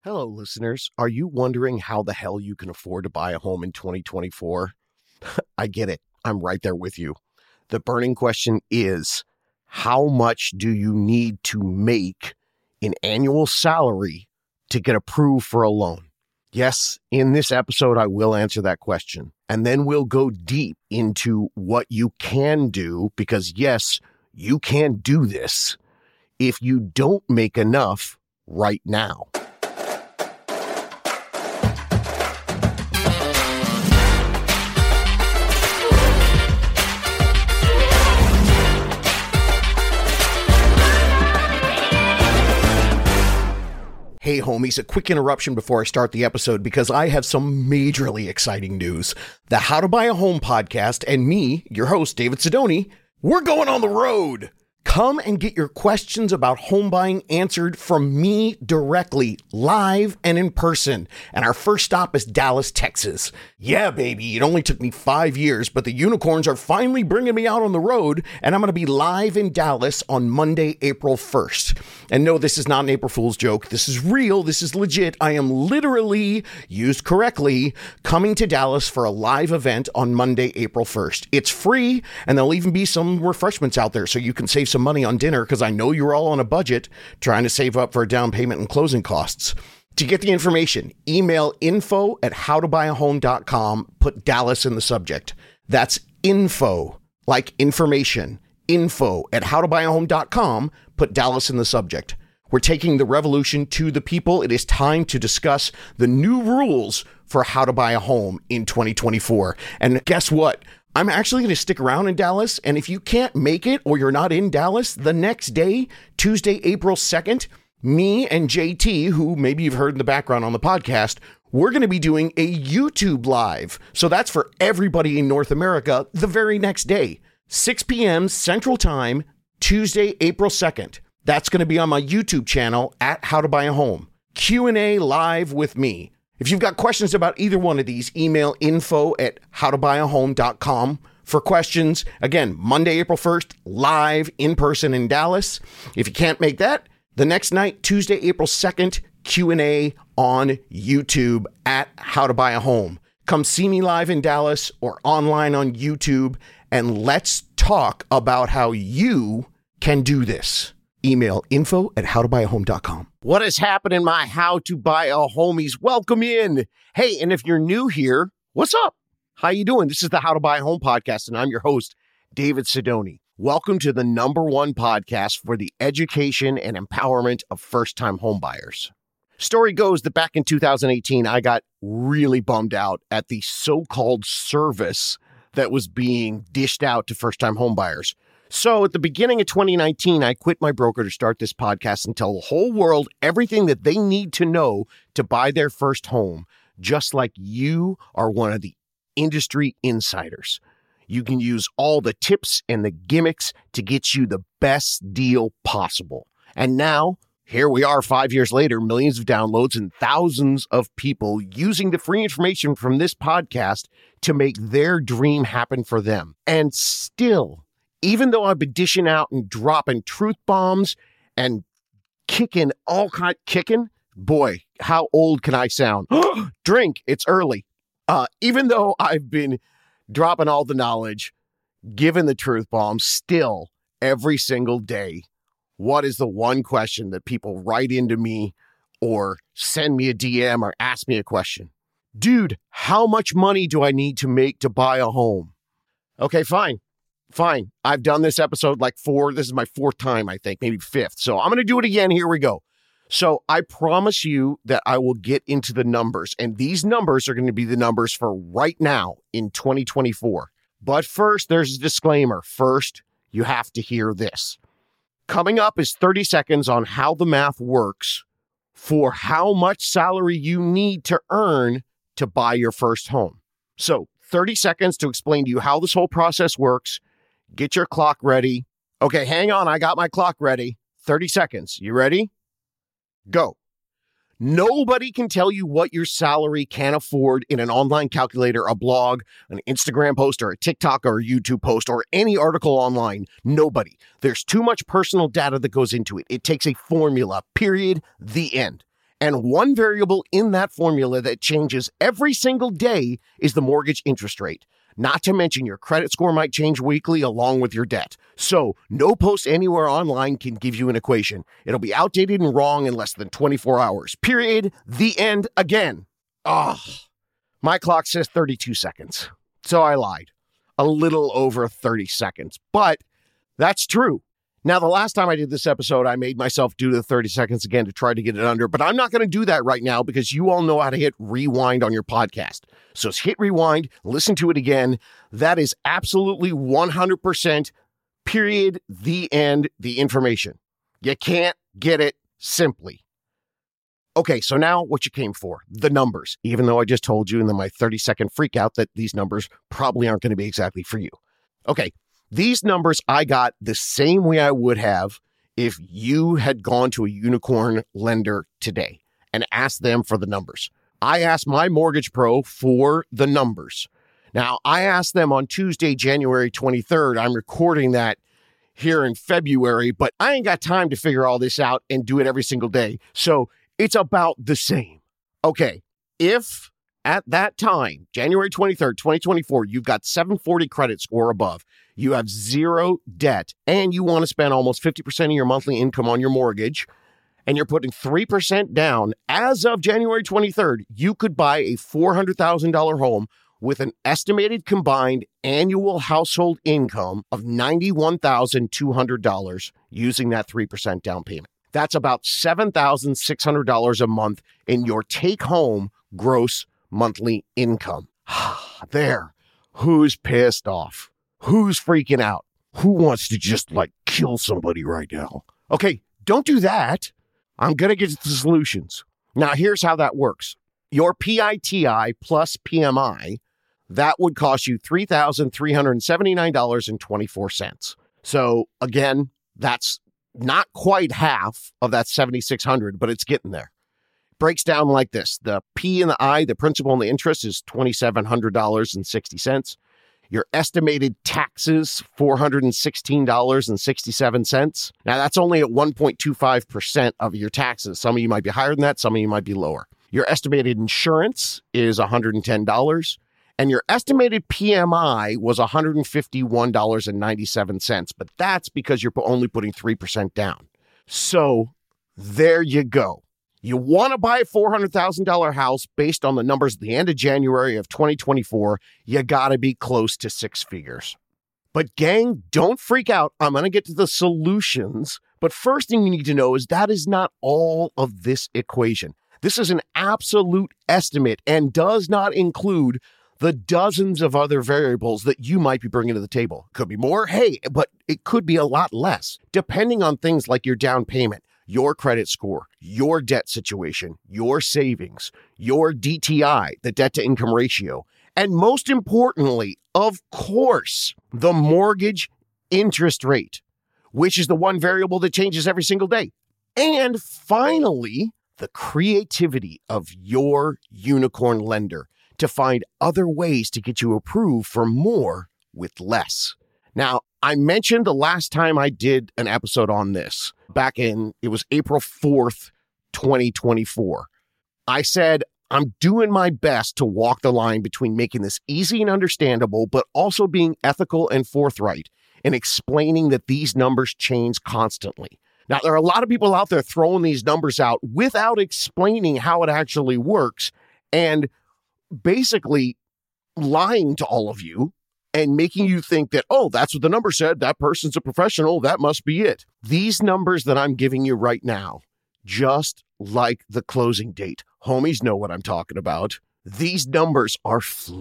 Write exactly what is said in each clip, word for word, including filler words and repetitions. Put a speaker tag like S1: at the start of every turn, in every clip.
S1: Hello, listeners. Are you wondering how the hell you can afford to buy a home in twenty twenty-four? I get it. I'm right there with you. The burning question is, how much do you need to make in annual salary to get approved for a loan? Yes, in this episode, I will answer that question. And then we'll go deep into what you can do, because yes, you can do this if you don't make enough right now. Hey homies, a quick interruption before I start the episode because I have some majorly exciting news. The How to Buy a Home podcast and me, your host, David Sidoni, we're going on the road. Come and get your questions about home buying answered from me directly, live and in person. And our first stop is Dallas, Texas. Yeah, baby, it only took me five years, but the unicorns are finally bringing me out on the road, and I'm going to be live in Dallas on Monday, April first. And no, this is not an April Fool's joke. This is real. This is legit. I am literally, used correctly, coming to Dallas for a live event on Monday, April first. It's free, and there'll even be some refreshments out there so you can save some money on dinner, because I know you're all on a budget trying to save up for a down payment and closing costs. To get the information, email info at how to buy a home dot com, put Dallas in the subject. That's info, like information, info at how to buy a home dot com, put Dallas in the subject. We're taking the revolution to the people. It is time to discuss the new rules for how to buy a home in twenty twenty-four. And guess what? I'm actually going to stick around in Dallas, and if you can't make it or you're not in Dallas, the next day, Tuesday, April second, me and J T, who maybe you've heard in the background on the podcast, we're going to be doing a YouTube live. So that's for everybody in North America the very next day, six p.m. Central Time, Tuesday, April second. That's going to be on my YouTube channel at How to Buy a Home. Q and A live with me. If you've got questions about either one of these, email info at how to buy a home dot com for questions. Again, Monday, April first, live in person in Dallas. If you can't make that, the next night, Tuesday, April second, Q and A on YouTube at How to Buy a Home. Come see me live in Dallas or online on YouTube, and let's talk about how you can do this. Email info at how to buy a home dot com. What is happening, my How to Buy a Homies? Welcome in. Hey, and if you're new here, what's up? How you doing? This is the How to Buy a Home podcast, and I'm your host, David Sidoni. Welcome to the number one podcast for the education and empowerment of first-time homebuyers. Story goes that back in two thousand eighteen, I got really bummed out at the so-called service that was being dished out to first-time homebuyers. So at the beginning of twenty nineteen, I quit my broker to start this podcast and tell the whole world everything that they need to know to buy their first home, just like you are one of the industry insiders. You can use all the tips and the gimmicks to get you the best deal possible. And now, here we are five years later, millions of downloads and thousands of people using the free information from this podcast to make their dream happen for them. And still, even though I've been dishing out and dropping truth bombs and kicking all kind kicking, boy, how old can I sound? Drink, it's early. Uh, even though I've been dropping all the knowledge, giving the truth bombs, still every single day, what is the one question that people write into me or send me a D M or ask me a question? Dude, how much money do I need to make to buy a home? Okay, fine. Fine. I've done this episode like four. This is my fourth time, I think, maybe fifth. So I'm going to do it again. Here we go. So I promise you that I will get into the numbers, and these numbers are going to be the numbers for right now in twenty twenty-four. But first, there's a disclaimer. First, you have to hear this. Coming up is thirty seconds on how the math works for how much salary you need to earn to buy your first home. So thirty seconds to explain to you how this whole process works. Get your clock ready. Okay, hang on. I got my clock ready. thirty seconds. You ready? Go. Nobody can tell you what your salary can afford in an online calculator, a blog, an Instagram post, or a TikTok or a YouTube post, or any article online. Nobody. There's too much personal data that goes into it. It takes a formula, period, the end. And one variable in that formula that changes every single day is the mortgage interest rate. Not to mention your credit score might change weekly along with your debt. So no post anywhere online can give you an equation. It'll be outdated and wrong in less than twenty-four hours. Period. The end again. Ah, oh, my clock says thirty-two seconds. So I lied. A little over thirty seconds. But that's true. Now, the last time I did this episode, I made myself do the thirty seconds again to try to get it under, but I'm not going to do that right now because you all know how to hit rewind on your podcast. So just hit rewind, listen to it again. That is absolutely one hundred percent, period, the end, the information. You can't get it simply. Okay, so now what you came for, the numbers, even though I just told you in my thirty second freak out that these numbers probably aren't going to be exactly for you. Okay. These numbers I got the same way I would have if you had gone to a unicorn lender today and asked them for the numbers. I asked my mortgage pro for the numbers. Now, I asked them on Tuesday, January twenty-third. I'm recording that here in February, but I ain't got time to figure all this out and do it every single day. So it's about the same. Okay, if at that time, January twenty-third, twenty twenty-four, you've got seven forty credit score above, you have zero debt, and you want to spend almost fifty percent of your monthly income on your mortgage, and you're putting three percent down, as of January twenty-third, you could buy a four hundred thousand dollars home with an estimated combined annual household income of ninety-one thousand two hundred dollars using that three percent down payment. That's about seven thousand six hundred dollars a month in your take-home gross monthly income. There. Who's pissed off? Who's freaking out? Who wants to just like kill somebody right now? Okay, don't do that. I'm going to get to the solutions. Now, here's how that works. Your P I T I plus P M I, that would cost you three thousand three hundred seventy-nine dollars and twenty-four cents. So again, that's not quite half of that seven thousand six hundred dollars, but it's getting there. Breaks down like this. The P and the I, the principal and the interest, is two thousand seven hundred dollars and sixty cents. Your estimated taxes, four hundred sixteen dollars and sixty-seven cents. Now, that's only at one point two five percent of your taxes. Some of you might be higher than that. Some of you might be lower. Your estimated insurance is one hundred ten dollars. And your estimated P M I was one hundred fifty-one dollars and ninety-seven cents. But that's because you're only putting three percent down. So there you go. You want to buy a four hundred thousand dollars house based on the numbers at the end of January of twenty twenty-four, you got to be close to six figures. But gang, don't freak out. I'm going to get to the solutions. But first thing you need to know is that is not all of this equation. This is an absolute estimate and does not include the dozens of other variables that you might be bringing to the table. Could be more, hey, but it could be a lot less, depending on things like your down payment, your credit score, your debt situation, your savings, your D T I, the debt to income ratio, and most importantly, of course, the mortgage interest rate, which is the one variable that changes every single day. And finally, the creativity of your unicorn lender to find other ways to get you approved for more with less. Now, I mentioned the last time I did an episode on this, back in, it was April fourth, twenty twenty-four. I said, I'm doing my best to walk the line between making this easy and understandable, but also being ethical and forthright in explaining that these numbers change constantly. Now, there are a lot of people out there throwing these numbers out without explaining how it actually works and basically lying to all of you and making you think that, oh, that's what the number said. That person's a professional. That must be it. These numbers that I'm giving you right now, just like the closing date, homies know what I'm talking about. These numbers are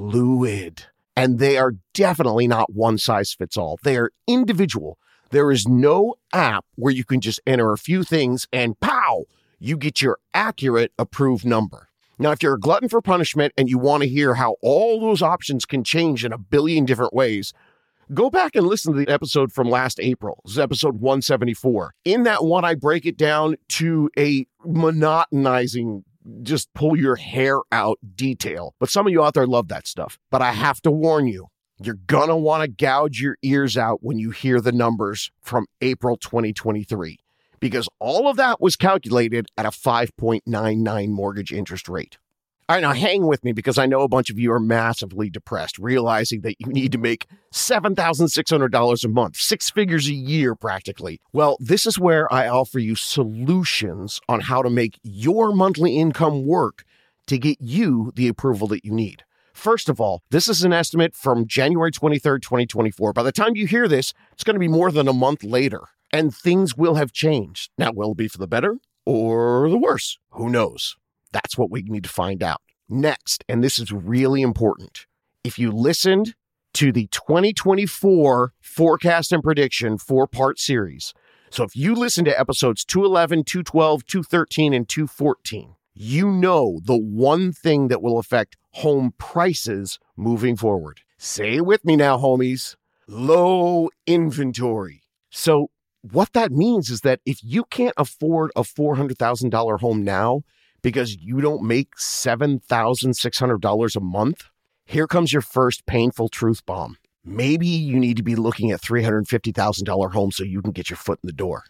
S1: fluid, and they are definitely not one size fits all. They are individual. There is no app where you can just enter a few things and pow, you get your accurate approved number. Now, if you're a glutton for punishment and you want to hear how all those options can change in a billion different ways, go back and listen to the episode from last April. This is episode one seventy-four. In that one, I break it down to a monotonizing, just pull your hair out detail. But some of you out there love that stuff. But I have to warn you, you're going to want to gouge your ears out when you hear the numbers from April twenty twenty-three. because all of that was calculated at a five point nine nine mortgage interest rate. All right, now hang with me because I know a bunch of you are massively depressed, realizing that you need to make seven thousand six hundred dollars a month, six figures a year practically. Well, this is where I offer you solutions on how to make your monthly income work to get you the approval that you need. First of all, this is an estimate from January twenty-third, twenty twenty-four. By the time you hear this, it's going to be more than a month later, and things will have changed. Now, will it be for the better or the worse? Who knows? That's what we need to find out. Next, and this is really important, if you listened to the twenty twenty-four forecast and prediction four-part series, so if you listen to episodes two eleven, two twelve, two thirteen, and two fourteen, you know the one thing that will affect home prices moving forward. Say it with me now, homies. Low inventory. So what that means is that if you can't afford a four hundred thousand dollars home now because you don't make seven thousand six hundred dollars a month, here comes your first painful truth bomb. Maybe you need to be looking at three hundred fifty thousand dollars homes so you can get your foot in the door.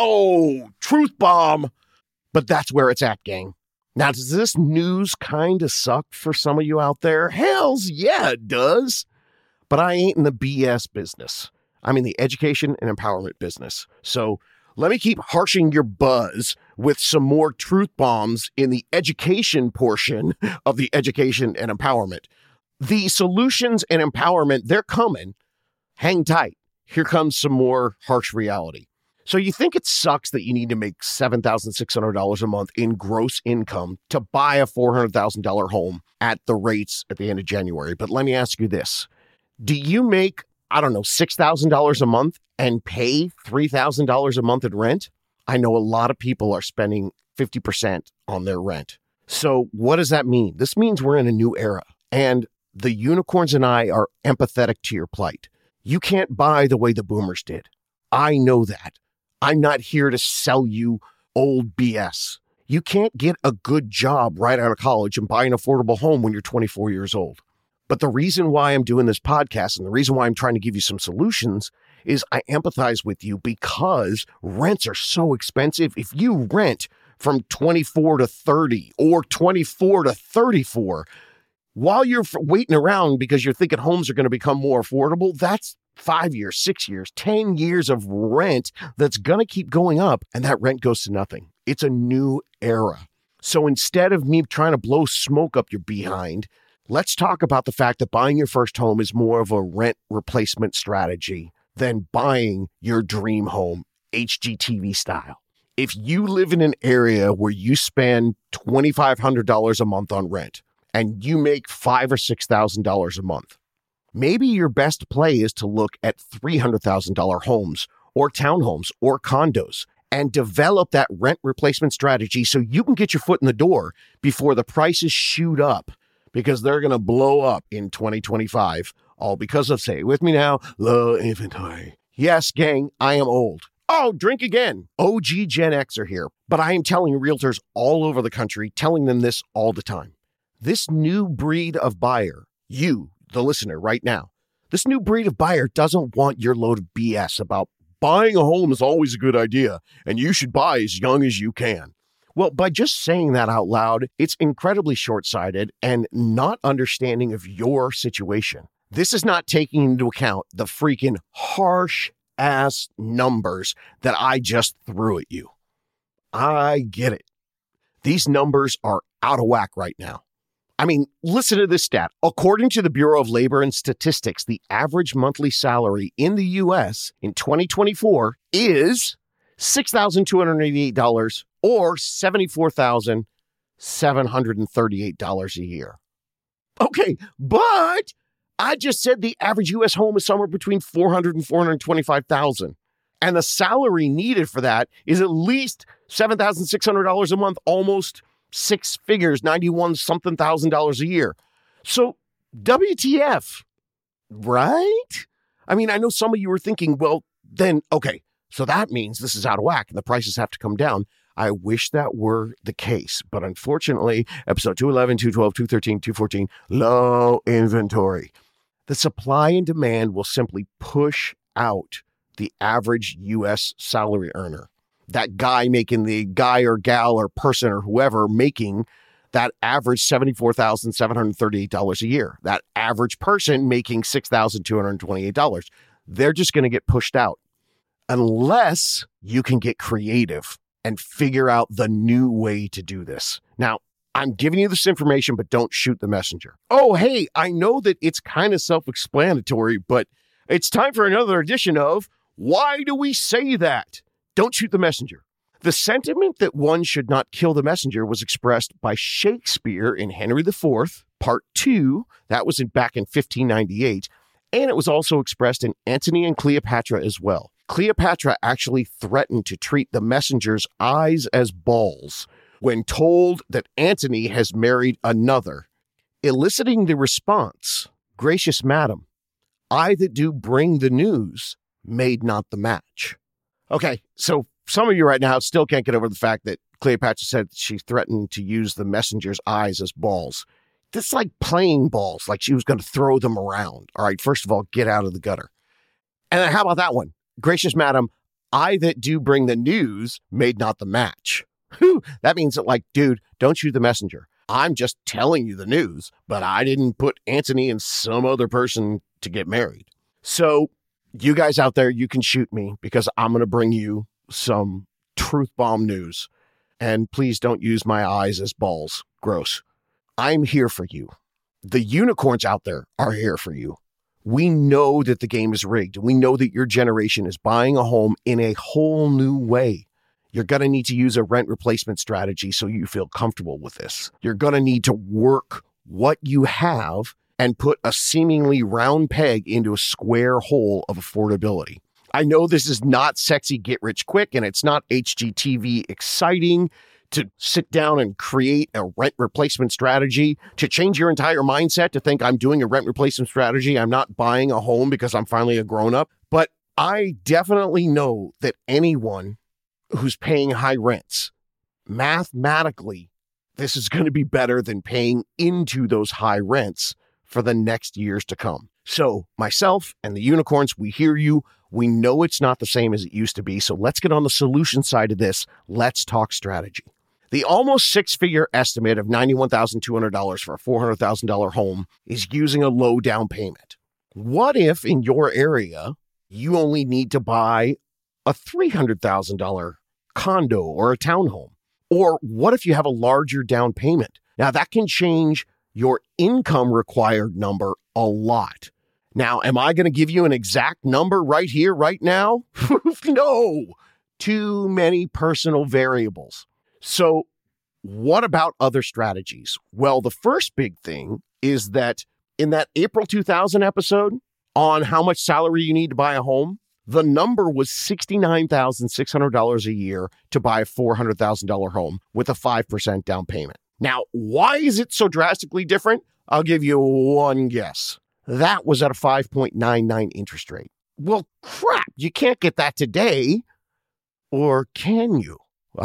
S1: Oh, truth bomb. But that's where it's at, gang. Now, does this news kind of suck for some of you out there? Hells yeah, it does. But I ain't in the B S business. I'm in the education and empowerment business. So let me keep harshing your buzz with some more truth bombs in the education portion of the education and empowerment. The solutions and empowerment, they're coming. Hang tight. Here comes some more harsh reality. So you think it sucks that you need to make seven thousand six hundred dollars a month in gross income to buy a four hundred thousand dollars home at the rates at the end of January. But let me ask you this. Do you make, I don't know, six thousand dollars a month and pay three thousand dollars a month in rent? I know a lot of people are spending fifty percent on their rent. So what does that mean? This means we're in a new era. And the unicorns and I are empathetic to your plight. You can't buy the way the boomers did. I know that. I'm not here to sell you old B S. You can't get a good job right out of college and buy an affordable home when you're twenty-four years old. But the reason why I'm doing this podcast and the reason why I'm trying to give you some solutions is I empathize with you because rents are so expensive. If you rent from twenty-four to thirty or twenty-four to thirty-four, while you're waiting around because you're thinking homes are going to become more affordable, that's five years, six years, ten years of rent that's going to keep going up, and that rent goes to nothing. It's a new era. So instead of me trying to blow smoke up your behind, let's talk about the fact that buying your first home is more of a rent replacement strategy than buying your dream home H G T V style. If you live in an area where you spend twenty-five hundred dollars a month on rent and you make five thousand dollars or six thousand dollars a month, maybe your best play is to look at three hundred thousand dollars homes or townhomes or condos and develop that rent replacement strategy so you can get your foot in the door before the prices shoot up, because they're going to blow up in twenty twenty-five, all because of, say it with me now, low inventory. Yes, gang, I am old. Oh, drink again. O G Gen X are here, but I am telling realtors all over the country, telling them this all the time. This new breed of buyer, you, the listener right now, this new breed of buyer doesn't want your load of B S about buying a home is always a good idea and you should buy as young as you can. Well, by just saying that out loud, it's incredibly short-sighted and not understanding of your situation. This is not taking into account the freaking harsh-ass numbers that I just threw at you. I get it. These numbers are out of whack right now. I mean, listen to this stat. According to the Bureau of Labor and Statistics, the average monthly salary in the U S in twenty twenty-four is six thousand two hundred eighty-eight dollars or seventy-four thousand seven hundred thirty-eight dollars a year. Okay, but I just said the average U S home is somewhere between four hundred thousand and four hundred twenty-five thousand dollars. And the salary needed for that is at least seven thousand six hundred dollars a month, almost six figures, ninety-one something thousand dollars a year. So W T F, right? I mean, I know some of you were thinking, well, then, okay, so that means this is out of whack and the prices have to come down. I wish that were the case, but unfortunately, episode two eleven, two twelve, two thirteen, two fourteen, low inventory. The supply and demand will simply push out the average U S salary earner. that guy making the guy or gal or person or whoever making that average seventy-four thousand seven hundred thirty-eight dollars a year, that average person making six thousand two hundred twenty-eight dollars. They're just going to get pushed out unless you can get creative and figure out the new way to do this. Now, I'm giving you this information, but don't shoot the messenger. Oh, hey, I know that it's kind of self-explanatory, but it's time for another edition of Why Do We Say That? Don't shoot the messenger. The sentiment that one should not kill the messenger was expressed by Shakespeare in Henry the Fourth, Part Two. That was in, back in fifteen ninety-eight. And it was also expressed in Antony and Cleopatra as well. Cleopatra actually threatened to treat the messenger's eyes as balls when told that Antony has married another, eliciting the response, "Gracious madam, I that do bring the news made not the match." Okay, so some of you right now still can't get over the fact that Cleopatra said she threatened to use the messenger's eyes as balls. That's like playing balls, like she was going to throw them around. All right, first of all, get out of the gutter. And then how about that one? "Gracious madam, I that do bring the news made not the match." Whew, that means that, like, dude, don't shoot the messenger. I'm just telling you the news, but I didn't put Antony and some other person to get married. So you guys out there, you can shoot me because I'm going to bring you some truth bomb news. And please don't use my eyes as balls. Gross. I'm here for you. The unicorns out there are here for you. We know that the game is rigged. We know that your generation is buying a home in a whole new way. You're going to need to use a rent replacement strategy so you feel comfortable with this. You're going to need to work what you have and put a seemingly round peg into a square hole of affordability. I know this is not sexy get rich quick, and it's not H G T V exciting to sit down and create a rent replacement strategy, to change your entire mindset to think I'm doing a rent replacement strategy. I'm not buying a home because I'm finally a grown up. But I definitely know that anyone who's paying high rents, mathematically, this is going to be better than paying into those high rents for the next years to come. So myself and the unicorns, we hear you. We know it's not the same as it used to be. So let's get on the solution side of this. Let's talk strategy. The almost six-figure estimate of ninety-one thousand two hundred dollars for a four hundred thousand dollars home is using a low down payment. What if in your area, you only need to buy a three hundred thousand dollars condo or a townhome? Or what if you have a larger down payment? Now that can change your income required number a lot. Now, am I going to give you an exact number right here, right now? No, too many personal variables. So what about other strategies? Well, the first big thing is that in that April two thousand episode on how much salary you need to buy a home, the number was sixty-nine thousand six hundred dollars a year to buy a four hundred thousand dollars home with a five percent down payment. Now, why is it so drastically different? I'll give you one guess. That was at a five point nine nine interest rate. Well, crap, you can't get that today. Or can you?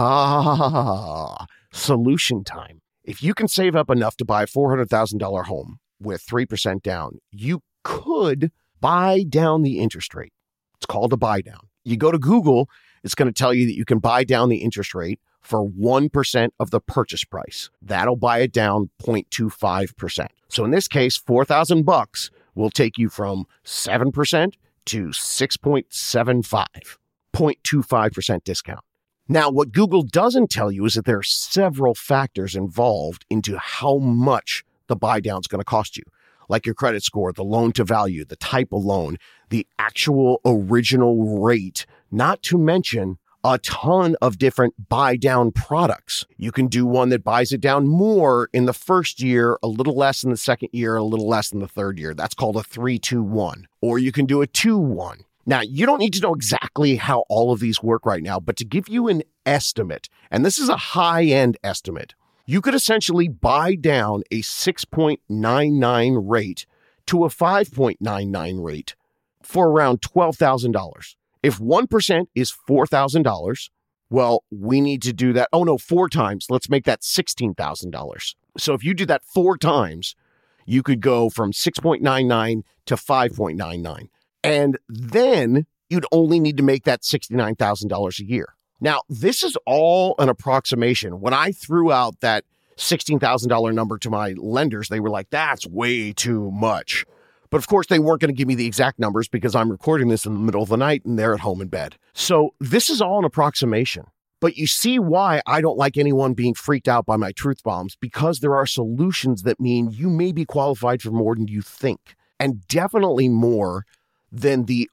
S1: Ah, solution time. If you can save up enough to buy a four hundred thousand dollars home with three percent down, you could buy down the interest rate. It's called a buy down. You go to Google, it's going to tell you that you can buy down the interest rate for one percent of the purchase price. That'll buy it down zero point two five percent. So in this case, four thousand bucks will take you from seven percent to six point seven five, zero point two five percent discount. Now, what Google doesn't tell you is that there are several factors involved into how much the buy down is going to cost you, like your credit score, the loan to value, the type of loan, the actual original rate, not to mention a ton of different buy down products. You can do one that buys it down more in the first year, a little less in the second year, a little less in the third year. That's called a three two one. Or you can do a two one. Now, you don't need to know exactly how all of these work right now, but to give you an estimate, and this is a high-end estimate, you could essentially buy down a six point nine nine rate to a five point nine nine rate for around twelve thousand dollars. If one percent is four thousand dollars, well, we need to do that. Oh, no, four times. Let's make that sixteen thousand dollars. So if you do that four times, you could go from six point nine nine to five point nine nine. And then you'd only need to make that sixty-nine thousand dollars a year. Now, this is all an approximation. When I threw out that sixteen thousand dollars number to my lenders, they were like, that's way too much. But of course, they weren't going to give me the exact numbers because I'm recording this in the middle of the night and they're at home in bed. So this is all an approximation. But you see why I don't like anyone being freaked out by my truth bombs, because there are solutions that mean you may be qualified for more than you think, and definitely more than the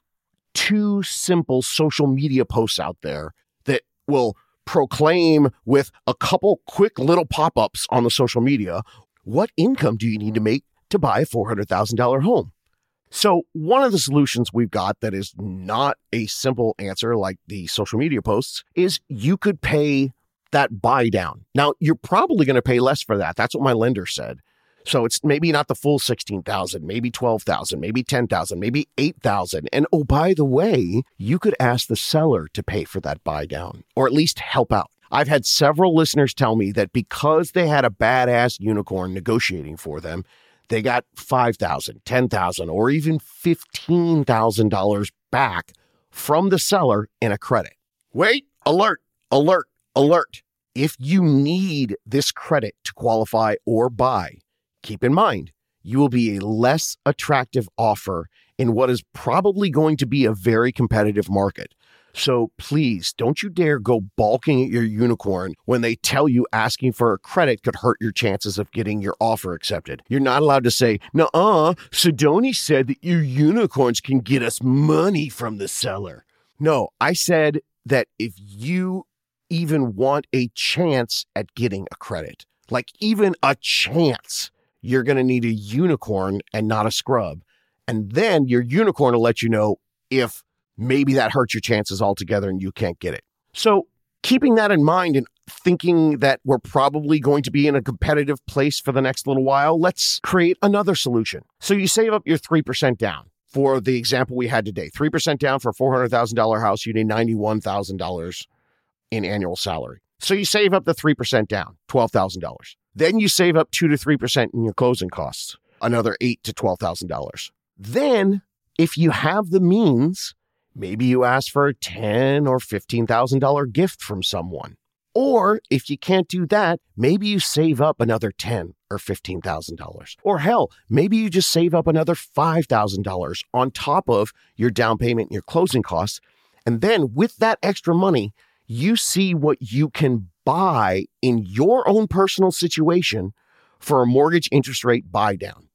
S1: two simple social media posts out there that will proclaim with a couple quick little pop-ups on the social media, what income do you need to make to buy a four hundred thousand dollars home? So one of the solutions we've got that is not a simple answer like the social media posts is you could pay that buy down. Now, you're probably going to pay less for that. That's what my lender said. So it's maybe not the full sixteen thousand, maybe twelve thousand, maybe ten thousand, maybe eight thousand. And oh, by the way, you could ask the seller to pay for that buy down, or at least help out. I've had several listeners tell me that because they had a badass unicorn negotiating for them, they got five thousand dollars, ten thousand dollars, or even fifteen thousand dollars back from the seller in a credit. Wait, alert, alert, alert. If you need this credit to qualify or buy, keep in mind, you will be a less attractive offer in what is probably going to be a very competitive market. So please, don't you dare go balking at your unicorn when they tell you asking for a credit could hurt your chances of getting your offer accepted. You're not allowed to say, nuh-uh, Sidoni said that your unicorns can get us money from the seller. No, I said that if you even want a chance at getting a credit, like even a chance, you're going to need a unicorn and not a scrub. And then your unicorn will let you know if maybe that hurts your chances altogether and you can't get it. So keeping that in mind and thinking that we're probably going to be in a competitive place for the next little while, let's create another solution. So you save up your three percent down. For the example we had today, three percent down for a four hundred thousand dollars house, you need ninety-one thousand dollars in annual salary. So you save up the three percent down, twelve thousand dollars. Then you save up two to three percent in your closing costs, another eight thousand to twelve thousand dollars. Then, if you have the means, maybe you ask for a ten thousand dollars or fifteen thousand dollars gift from someone. Or if you can't do that, maybe you save up another ten thousand dollars or fifteen thousand dollars. Or hell, maybe you just save up another five thousand dollars on top of your down payment and your closing costs. And then with that extra money, you see what you can buy in your own personal situation for a mortgage interest rate buy down.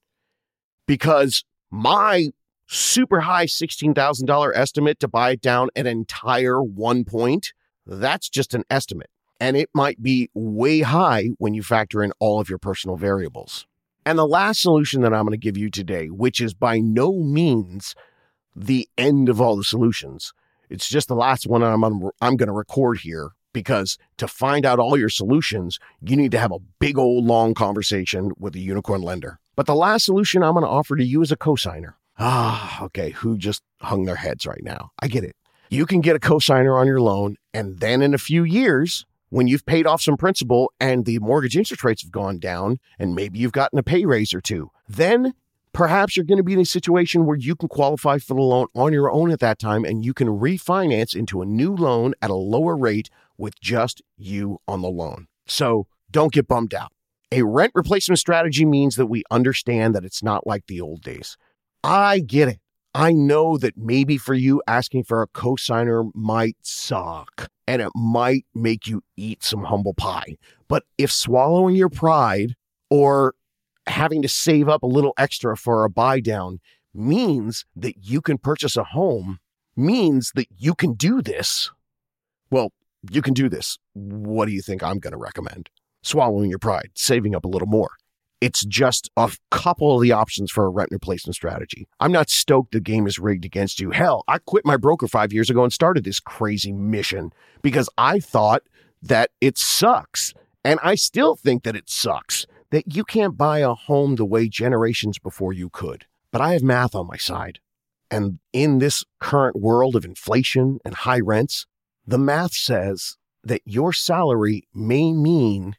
S1: Because my super high sixteen thousand dollars estimate to buy it down an entire one point, that's just an estimate. And it might be way high when you factor in all of your personal variables. And the last solution that I'm going to give you today, which is by no means the end of all the solutions, it's just the last one I'm, I'm going to record here, because to find out all your solutions, you need to have a big old long conversation with a unicorn lender. But the last solution I'm going to offer to you is a cosigner. Ah, okay, who just hung their heads right now? I get it. You can get a cosigner on your loan, and then in a few years, when you've paid off some principal and the mortgage interest rates have gone down, and maybe you've gotten a pay raise or two, then perhaps you're going to be in a situation where you can qualify for the loan on your own at that time, and you can refinance into a new loan at a lower rate with just you on the loan. So don't get bummed out. A rent replacement strategy means that we understand that it's not like the old days. I get it. I know that maybe for you, asking for a cosigner might suck and it might make you eat some humble pie. But if swallowing your pride or having to save up a little extra for a buy down means that you can purchase a home, means that you can do this, well, you can do this. What do you think I'm going to recommend? Swallowing your pride, saving up a little more. It's just a couple of the options for a rent replacement strategy. I'm not stoked the game is rigged against you. Hell, I quit my broker five years ago and started this crazy mission because I thought that it sucks. And I still think that it sucks that you can't buy a home the way generations before you could. But I have math on my side. And in this current world of inflation and high rents, the math says that your salary may mean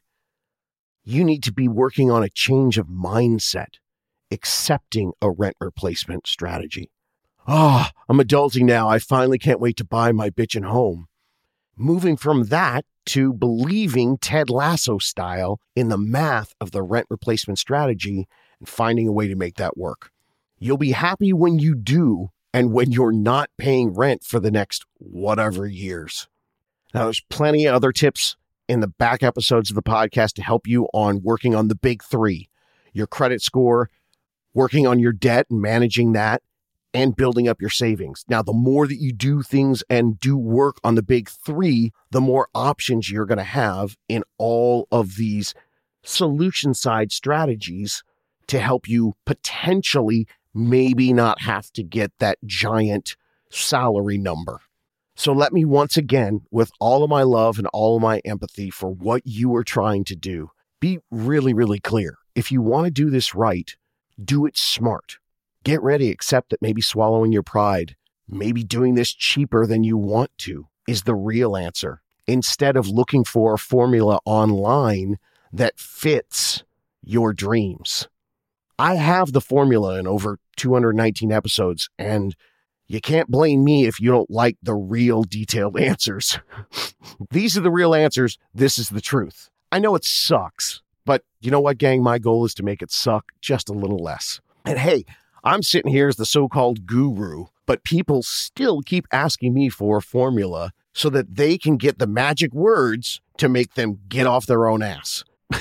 S1: you need to be working on a change of mindset, accepting a rent replacement strategy. Ah, oh, I'm adulting now. I finally can't wait to buy my bitchin' home. moving from that to believing Ted Lasso style in the math of the rent replacement strategy and finding a way to make that work. You'll be happy when you do and when you're not paying rent for the next whatever years. Now, there's plenty of other tips in the back episodes of the podcast to help you on working on the big three, your credit score, working on your debt and managing that, and building up your savings. Now, the more that you do things and do work on the big three, the more options you're going to have in all of these solution side strategies to help you potentially maybe not have to get that giant salary number. So let me once again, with all of my love and all of my empathy for what you are trying to do, be really, really clear. If you want to do this right, do it smart. Get ready, accept that maybe swallowing your pride, maybe doing this cheaper than you want to is the real answer, instead of looking for a formula online that fits your dreams. I have the formula in over two hundred nineteen episodes, and you can't blame me if you don't like the real detailed answers. These are the real answers. This is the truth. I know it sucks, but you know what, gang? My goal is to make it suck just a little less. And hey, I'm sitting here as the so-called guru, but people still keep asking me for a formula so that they can get the magic words to make them get off their own ass.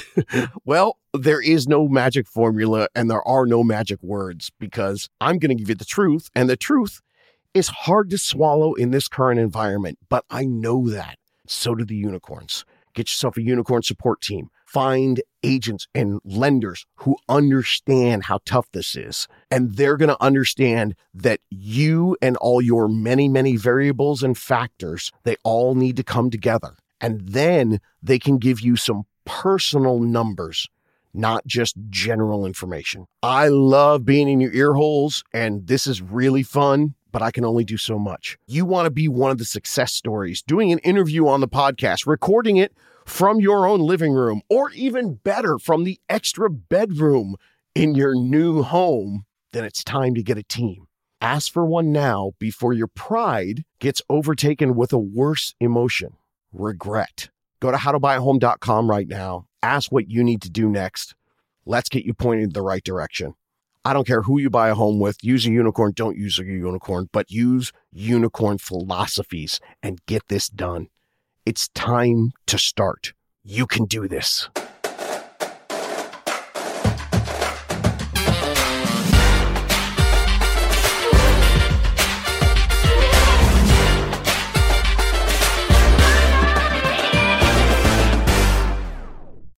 S1: Well, there is no magic formula and there are no magic words, because I'm going to give you the truth, and the truth is hard to swallow in this current environment, but I know that. So do the unicorns. Get yourself a unicorn support team. Find agents and lenders who understand how tough this is. And they're going to understand that you and all your many, many variables and factors, they all need to come together. And then they can give you some personal numbers, not just general information. I love being in your ear holes, and this is really fun, but I can only do so much. You want to be one of the success stories, doing an interview on the podcast, recording it from your own living room, or even better, from the extra bedroom in your new home, then it's time to get a team. Ask for one now before your pride gets overtaken with a worse emotion, regret. Go to how to buy a home dot com right now. Ask what you need to do next. Let's get you pointed in the right direction. I don't care who you buy a home with. Use a unicorn, don't use a unicorn, but use unicorn philosophies and get this done. It's time to start. You can do this.